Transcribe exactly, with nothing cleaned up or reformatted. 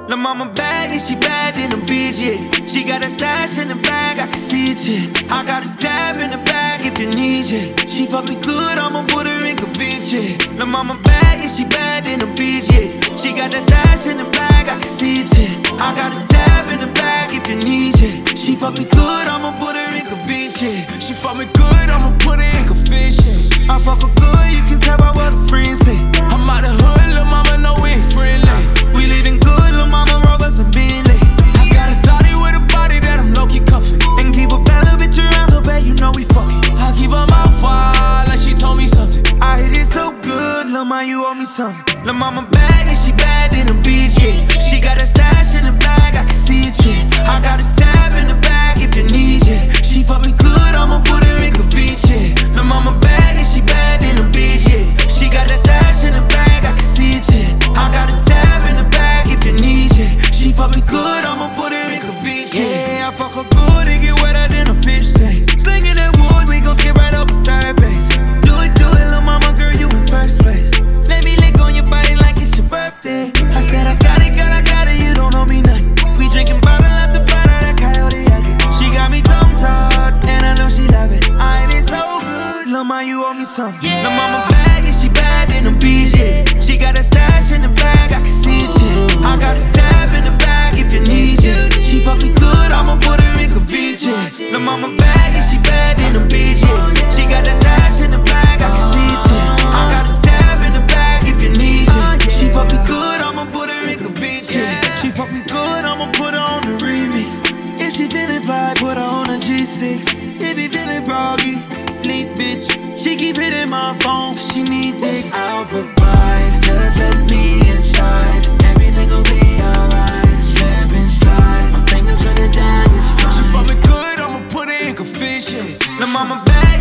La mama bad, yeah, she bad in the beach, yeah. She got a stash in the bag, I can see it, yeah. I got a tab in the bag if you need it. She fuck me good, I'ma put her in convince, yeah. La mama bad, yeah, she bad in the beach, yeah. She got that stash in the bag, I can see it, yeah. I got a tab in the bag if you need it. She fuck me good, I'ma put her in convince, yeah. She fuck me good, I'ma put her in convince, yeah. I fuck her good, you can tell by what her friends say. I'm out the hood, lil' mama know we ain't friendly. We living good, lil' mama Roberts and Bentley. I got a thotty with a body that I'm low-key cuffing. And keep a bad little bitch around so bad you know we fucking. I keep her mouth wide like she told me something. I hit it so good, lil' ma, you owe me something. Lil' mama bad, and she bad in the beach, yeah. She got a stash in the bag, I can see it, yeah. I got a tab in the bag if you need it. She fuck me good, I'ma put her in convince, yeah. Lil' mama bad, and she bad in the beach, yeah. She got that stash in the bag, I can see it, yeah. I got a tab in the bag if you need it. She fuck me good, I'ma put her in convince, yeah. I fuck her good, it get wetter than a fish tank. Slinging that wood, we gon' skip right up a third base. Do it, do it, lil' mama, girl, you in first place. Let me lick on your body like it's your birthday. I said I got it, girl, I got it, you don't know me nothing. We drinking bottle after bottle, that coyote yakking. She got me tongue-tied, and I know she love it. I ain't so good, lil' ma, you owe me something. Lil' mama bad, yeah, she bad in the beach, yeah. She got a stash in the bag, I can see it, yeah. I got a tab in the bag if you need it. She fuck me good, I'ma put her in convince, yeah. Lil' mama bad, yeah, she bad in the beach, yeah. She got that stash in the bag, I can see it, yeah. I got a tab in the bag if you need it. She fuck me good, I'ma put her in convince, yeah. She fuck me good, I'ma put her on the remix. If she feelin' vibe, put her on a G six. If he feelin' groggy, leak bitch. She keep hitting my phone, she need dick. I'll provide, just let me inside. Everything gon' be alright. Slip inside, my fingers running down your spine. She fuck me good, I'ma put her in convince, yeah. Lil' mama bad,